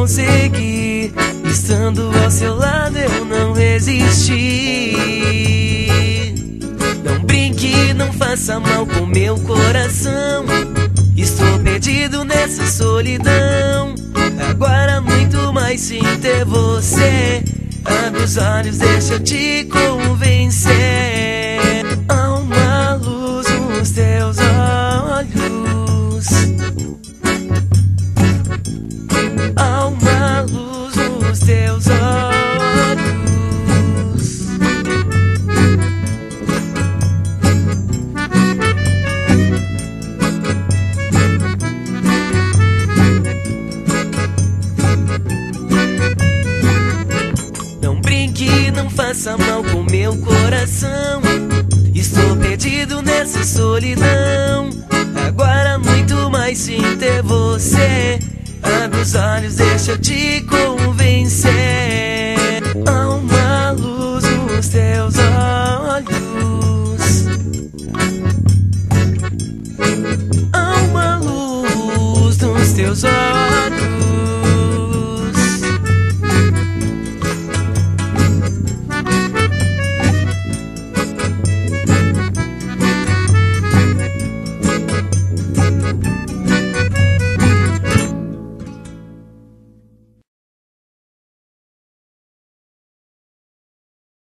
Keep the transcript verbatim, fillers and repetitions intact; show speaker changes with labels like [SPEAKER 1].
[SPEAKER 1] consegui. Estando ao seu lado eu não resisti. Não brinque, não faça mal com meu coração. Estou perdido nessa solidão. Agora muito mais sem ter você. Abre os olhos, deixa eu te convencer. Há uma luz nos teus olhos. Há uma luz nos teus olhos. Não brinque, não faça mal com meu coração. Estou perdido nessa solidão. Agora muito mais sem ter você. Abre os olhos, deixa eu te convencer.